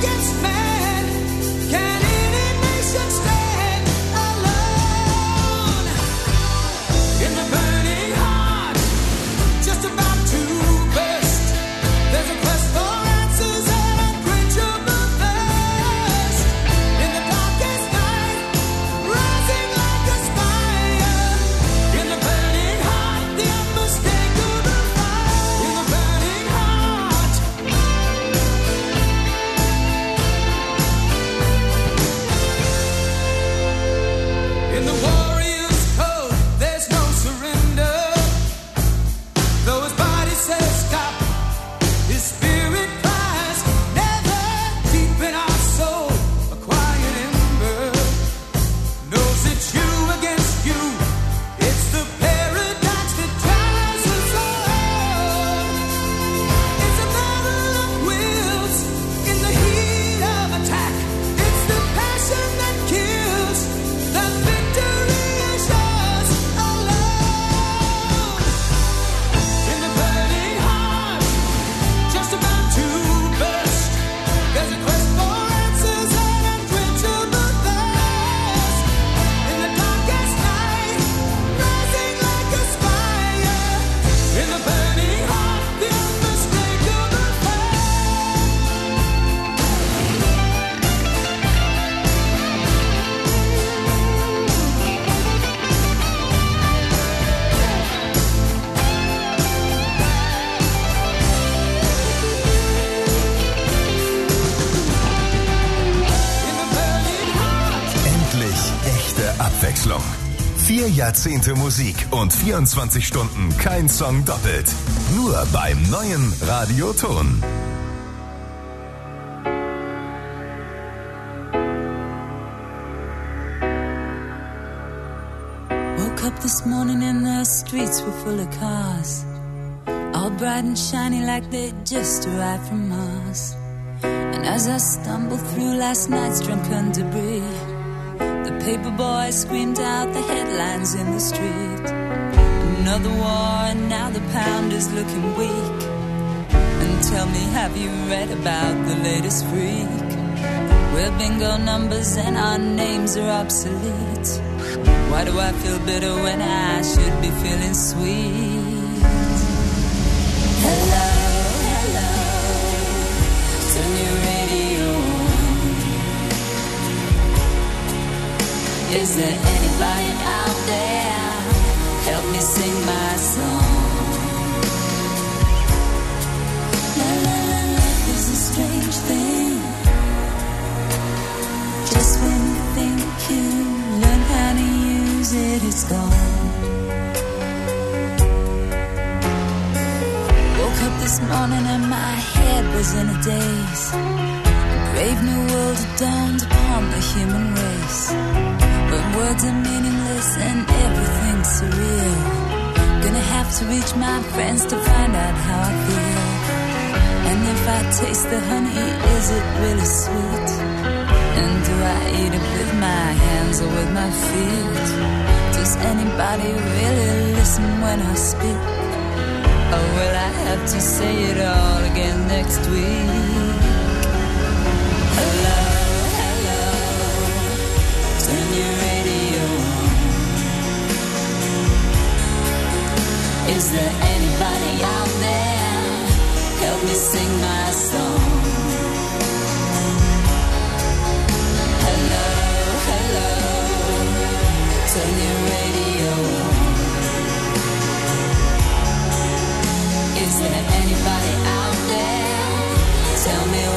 Abwechslung. 4 Jahrzehnte Musik und 24 Stunden kein Song doppelt. Nur beim neuen Radioton. Woke up this morning and the streets were full of cars, all bright and shiny like they just arrived from Mars. And as I stumbled through last night's drunken debris, the paper boy screamed out the headlines in the street. Another war and now the pound is looking weak. And tell me, have you read about the latest freak? We're bingo numbers and our names are obsolete. Why do I feel bitter when I should be feeling sweet? Hello, hello, turn your radio on. Is there anybody out there? Help me sing my song. La la la, life is a strange thing. Just when you think you learn how to use it, it's gone. Woke up this morning and my head was in a daze. A brave new world had dawned upon the human race. But words are meaningless and everything's surreal. Gonna have to reach my friends to find out how I feel. And if I taste the honey, is it really sweet? And do I eat it with my hands or with my feet? Does anybody really listen when I speak? Or will I have to say it all again next week? Hello, hello, turn your radio on. Is there anybody out there? Help me sing my song. Hello, hello, turn your radio on. Is there anybody out there? Tell me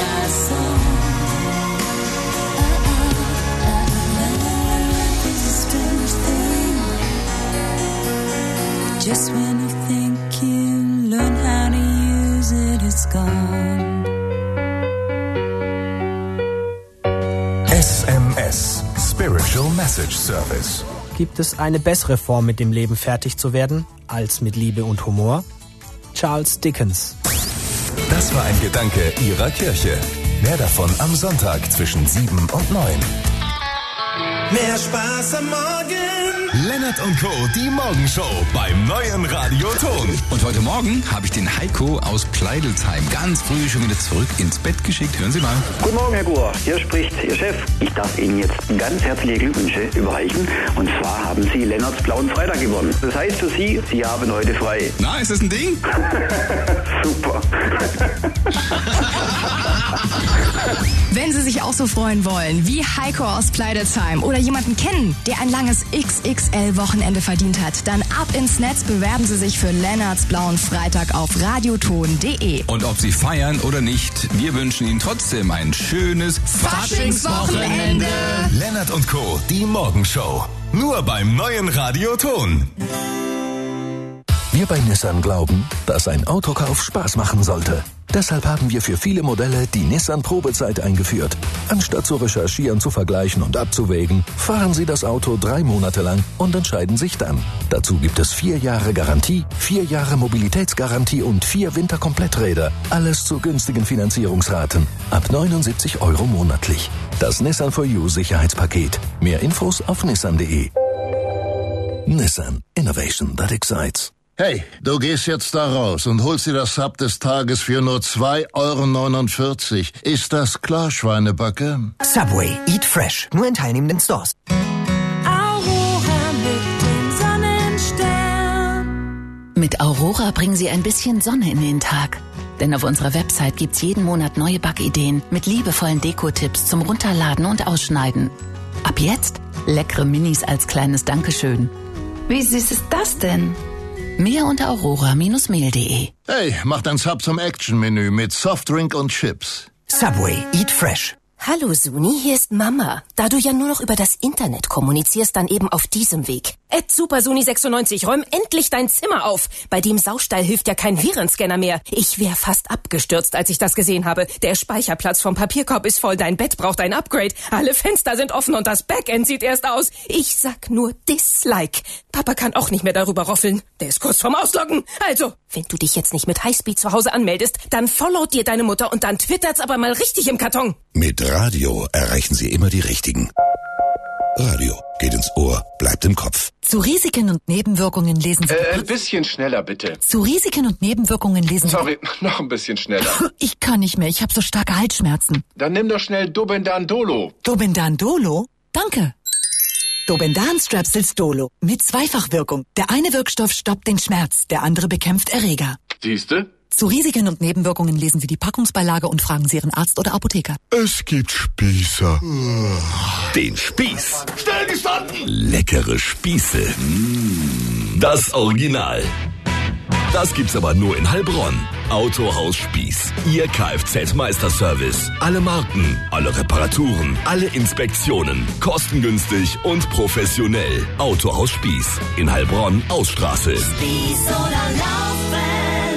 my song. Life is a strange thing. Just when you think you learn how to use it, it's gone. SMS, Spiritual Message Service. Gibt es eine bessere Form, mit dem Leben fertig zu werden, als mit Liebe und Humor? Charles Dickens. Das war ein Gedanke Ihrer Kirche. Mehr davon am Sonntag zwischen 7 und 9. Mehr Spaß am Morgen. Lennart und Co., die Morgenshow beim neuen Radio Ton. Und heute Morgen habe ich den Heiko aus Pleidelsheim ganz früh schon wieder zurück ins Bett geschickt. Hören Sie mal. Guten Morgen, Herr Guhr. Hier spricht Ihr Chef. Ich darf Ihnen jetzt ganz herzliche Glückwünsche überreichen. Und zwar haben Sie Lennarts Blauen Freitag gewonnen. Das heißt für Sie, Sie haben heute frei. Na, ist das ein Ding? Super. Wenn Sie sich auch so freuen wollen wie Heiko aus Pleidelsheim oder jemanden kennen, der ein langes XXL-Wochenende verdient hat, dann ab ins Netz, bewerben Sie sich für Lennarts Blauen Freitag auf radioton.de. Und ob Sie feiern oder nicht, wir wünschen Ihnen trotzdem ein schönes Faschingswochenende. Lennart und Co., die Morgenshow. Nur beim neuen Radio Ton. Wir bei Nissan glauben, dass ein Autokauf Spaß machen sollte. Deshalb haben wir für viele Modelle die Nissan-Probezeit eingeführt. Anstatt zu recherchieren, zu vergleichen und abzuwägen, fahren Sie das Auto 3 Monate lang und entscheiden sich dann. Dazu gibt es 4 Jahre Garantie, 4 Jahre Mobilitätsgarantie und 4 Winterkompletträder. Alles zu günstigen Finanzierungsraten. Ab 79 € monatlich. Das Nissan for You Sicherheitspaket. Mehr Infos auf nissan.de. Nissan. Innovation that excites. Hey, du gehst jetzt da raus und holst dir das Sub des Tages für nur 2,49 €. Ist das klar, Schweinebacke? Subway, eat fresh. Nur in teilnehmenden Stores. Aurora mit dem Sonnenstern. Mit Aurora bringen Sie ein bisschen Sonne in den Tag. Denn auf unserer Website gibt's jeden Monat neue Backideen mit liebevollen Dekotipps zum Runterladen und Ausschneiden. Ab jetzt leckere Minis als kleines Dankeschön. Wie süß ist das denn? Mehr unter aurora-mehl.de. Hey, mach dein Sub zum Action-Menü mit Softdrink und Chips. Subway, eat fresh. Hallo Suni, hier ist Mama. Da du ja nur noch über das Internet kommunizierst, dann eben auf diesem Weg. @SuperSuni96, räum endlich dein Zimmer auf. Bei dem Saustall hilft ja kein Virenscanner mehr. Ich wäre fast abgestürzt, als ich das gesehen habe. Der Speicherplatz vom Papierkorb ist voll, dein Bett braucht ein Upgrade. Alle Fenster sind offen und das Backend sieht erst aus. Ich sag nur Dislike. Papa kann auch nicht mehr darüber roffeln. Der ist kurz vorm Ausloggen. Also, wenn du dich jetzt nicht mit Highspeed zu Hause anmeldest, dann followt dir deine Mutter und dann twittert's aber mal richtig im Karton. Mit Radio erreichen Sie immer die Richtigen. Radio geht ins Ohr, bleibt im Kopf. Zu Risiken und Nebenwirkungen lesen Sie... Ein bisschen schneller, bitte. Zu Risiken und Nebenwirkungen lesen Sie... Sorry, noch ein bisschen schneller. Ich kann nicht mehr, ich habe so starke Halsschmerzen. Dann nimm doch schnell Dobendan-Dolo. Dobendan-Dolo? Danke. Dobendan Strepsils Dolo mit Zweifachwirkung. Der eine Wirkstoff stoppt den Schmerz, der andere bekämpft Erreger. Siehste? Zu Risiken und Nebenwirkungen lesen Sie die Packungsbeilage und fragen Sie Ihren Arzt oder Apotheker. Es gibt Spießer. Den Spieß. Schnell gestanden! Leckere Spieße. Das Original. Das gibt's aber nur in Heilbronn. Autohaus Spieß. Ihr Kfz-Meisterservice. Alle Marken, alle Reparaturen, alle Inspektionen. Kostengünstig und professionell. Autohaus Spieß. In Heilbronn, Ausstraße. Spieß oder laufen.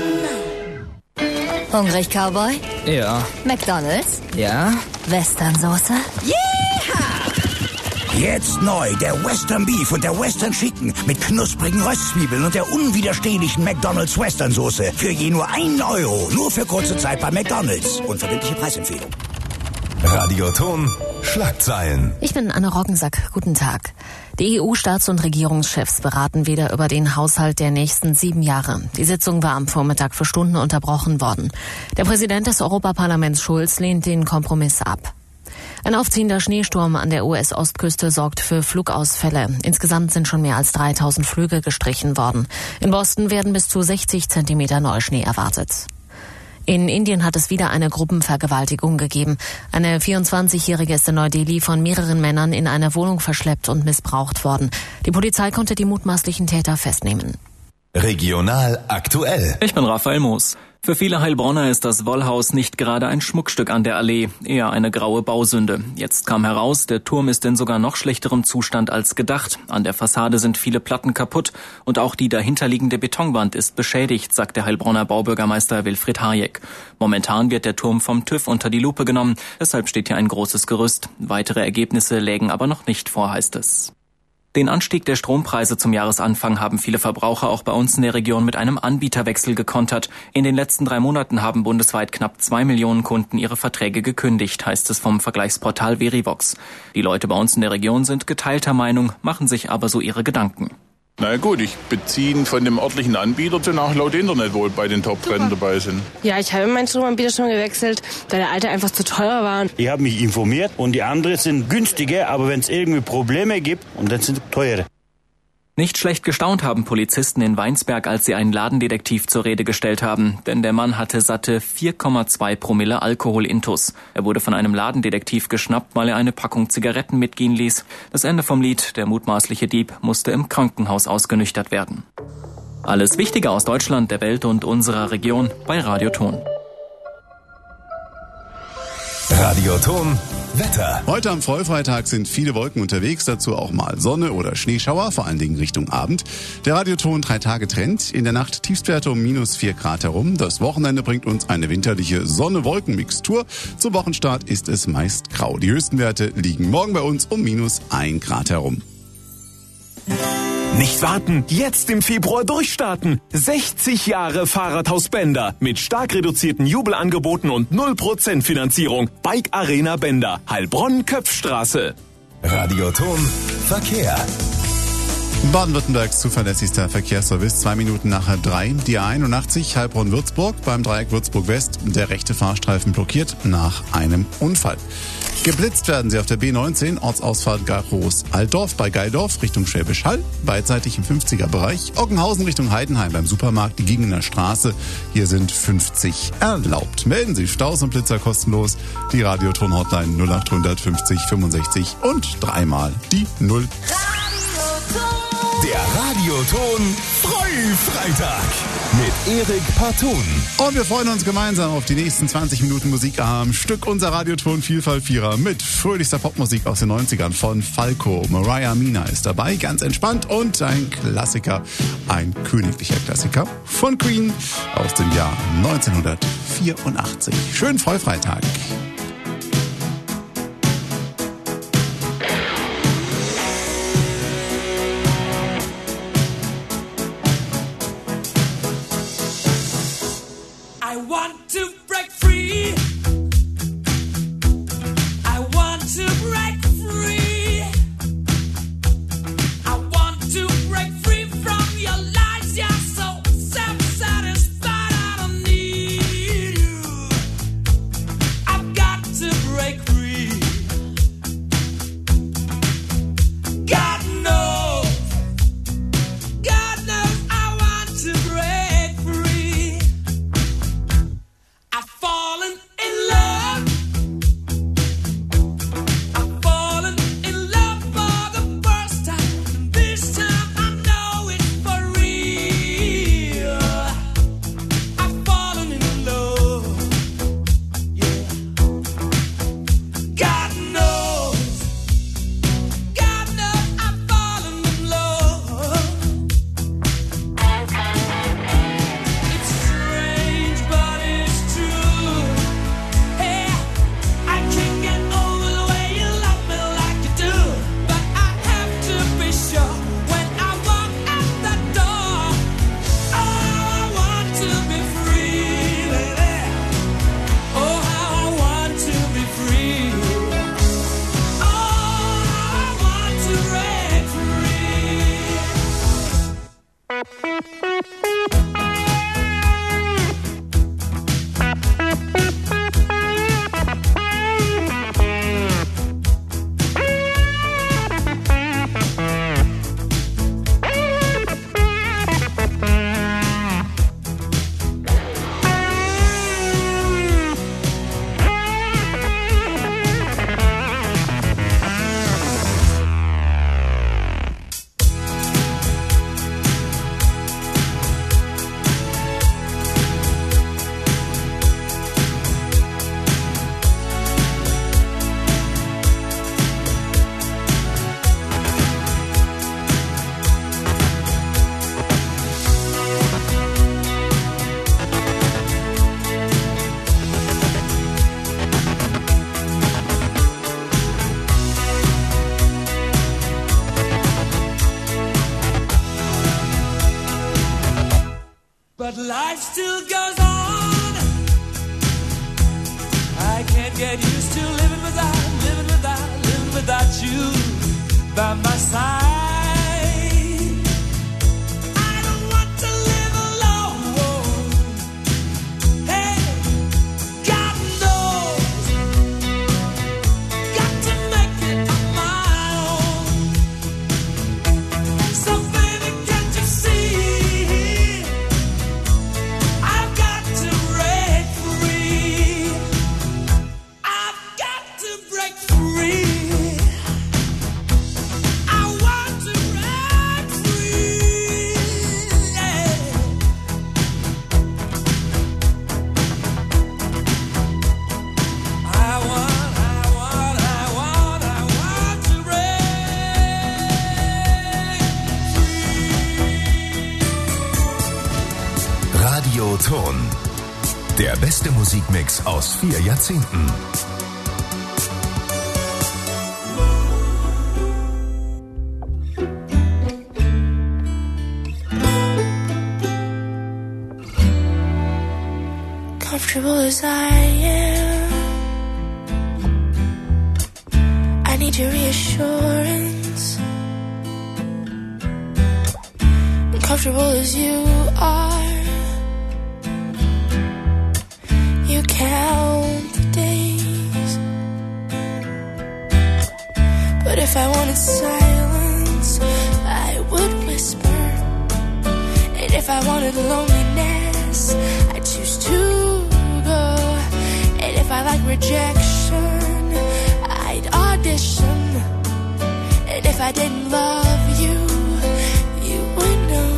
Hungrig, Cowboy? Ja. McDonald's? Ja? Westernsoße? Jetzt neu der Western Beef und der Western Chicken mit knusprigen Röstzwiebeln und der unwiderstehlichen McDonald's Western Soße für je nur 1 €. Nur für kurze Zeit bei McDonald's. Unverbindliche Preisempfehlung. Radioton, Schlagzeilen. Ich bin Anne Roggensack. Guten Tag. Die EU-Staats- und Regierungschefs beraten wieder über den Haushalt der nächsten 7 Jahre. Die Sitzung war am Vormittag für Stunden unterbrochen worden. Der Präsident des Europaparlaments Schulz lehnt den Kompromiss ab. Ein aufziehender Schneesturm an der US-Ostküste sorgt für Flugausfälle. Insgesamt sind schon mehr als 3000 Flüge gestrichen worden. In Boston werden bis zu 60 Zentimeter Neuschnee erwartet. In Indien hat es wieder eine Gruppenvergewaltigung gegeben. Eine 24-Jährige ist in Neu-Delhi von mehreren Männern in eine Wohnung verschleppt und missbraucht worden. Die Polizei konnte die mutmaßlichen Täter festnehmen. Regional aktuell. Ich bin Raphael Moos. Für viele Heilbronner ist das Wollhaus nicht gerade ein Schmuckstück an der Allee, eher eine graue Bausünde. Jetzt kam heraus, der Turm ist in sogar noch schlechterem Zustand als gedacht. An der Fassade sind viele Platten kaputt und auch die dahinterliegende Betonwand ist beschädigt, sagt der Heilbronner Baubürgermeister Wilfried Hayek. Momentan wird der Turm vom TÜV unter die Lupe genommen, deshalb steht hier ein großes Gerüst. Weitere Ergebnisse lägen aber noch nicht vor, heißt es. Den Anstieg der Strompreise zum Jahresanfang haben viele Verbraucher auch bei uns in der Region mit einem Anbieterwechsel gekontert. In den letzten 3 Monaten haben bundesweit knapp 2 Millionen Kunden ihre Verträge gekündigt, heißt es vom Vergleichsportal Verivox. Die Leute bei uns in der Region sind geteilter Meinung, machen sich aber so ihre Gedanken. Na gut, ich beziehe ihn von dem örtlichen Anbieter, der nach laut Internet wohl bei den Top-Rennen dabei sind. Ja, ich habe meinen Stromanbieter schon gewechselt, weil der alte einfach zu teuer war. Ich habe mich informiert und die anderen sind günstiger, aber wenn es irgendwie Probleme gibt, und dann sind sie teurer. Nicht schlecht gestaunt haben Polizisten in Weinsberg, als sie einen Ladendetektiv zur Rede gestellt haben. Denn der Mann hatte satte 4,2 Promille Alkohol intus. Er wurde von einem Ladendetektiv geschnappt, weil er eine Packung Zigaretten mitgehen ließ. Das Ende vom Lied, der mutmaßliche Dieb musste im Krankenhaus ausgenüchtert werden. Alles Wichtige aus Deutschland, der Welt und unserer Region bei Radioton. Radioton Wetter. Heute am Vollfreitag sind viele Wolken unterwegs, dazu auch mal Sonne oder Schneeschauer, vor allen Dingen Richtung Abend. Der Radioton 3-Tage-Trend. In der Nacht Tiefstwerte um -4 Grad herum. Das Wochenende bringt uns eine winterliche Sonne-Wolken-Mixtur. Zum Wochenstart ist es meist grau. Die höchsten Werte liegen morgen bei uns um -1 Grad herum. Nicht warten, jetzt im Februar durchstarten. 60 Jahre Fahrradhaus Bender mit stark reduzierten Jubelangeboten und 0% Finanzierung. Bike Arena Bender, Heilbronn-Köpfstraße. Radioton Verkehr. Baden-Württembergs zuverlässigster Verkehrsservice, 2 Minuten nach 3. Die A81 Heilbronn-Würzburg beim Dreieck Würzburg-West. Der rechte Fahrstreifen blockiert nach einem Unfall. Geblitzt werden sie auf der B19, Ortsausfahrt Garros-Altdorf bei Geildorf Richtung Schwäbisch Hall, beidseitig im 50er-Bereich. Ockenhausen Richtung Heidenheim beim Supermarkt, die Giegener Straße. Hier sind 50 erlaubt. Melden Sie Staus und Blitzer kostenlos. Die Radioton-Hotline 0800 50 65 und 3-mal die 0. Der Radioton Freitag mit Erik Partun. Und wir freuen uns gemeinsam auf die nächsten 20 Minuten Musik am Stück. Unser Radioton Vielfalt-Vierer mit fröhlichster Popmusik aus den 90ern von Falco. Mariah Mina ist dabei, ganz entspannt, und ein Klassiker, ein königlicher Klassiker von Queen aus dem Jahr 1984. Schönen Vollfreitag. I've got living without you by my side. Radioton. Der beste Musikmix aus 4 Jahrzehnten. Comfortable as I am, I need your reassurance. Comfortable as you are, you count the days. But if I wanted silence, I would whisper. And if I wanted loneliness, I'd choose to go. And if I like rejection, I'd audition. And if I didn't love you, you would know.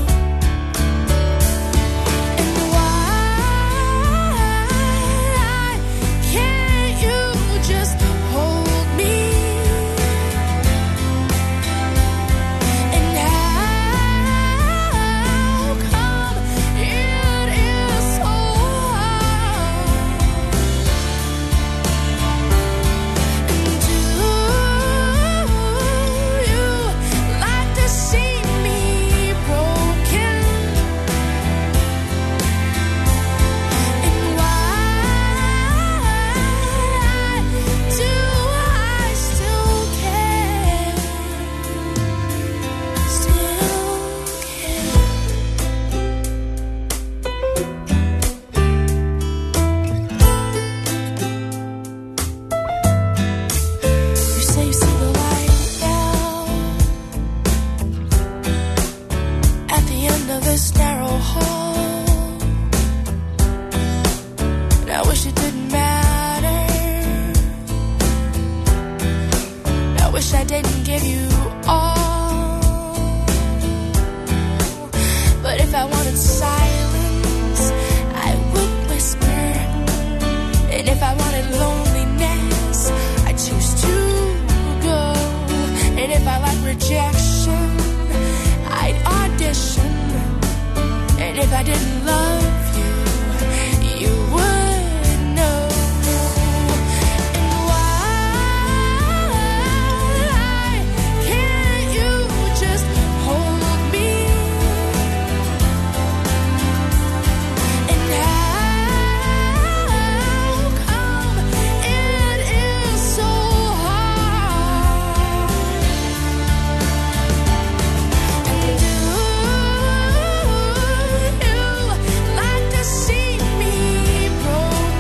Rejection, I'd audition. And if I didn't love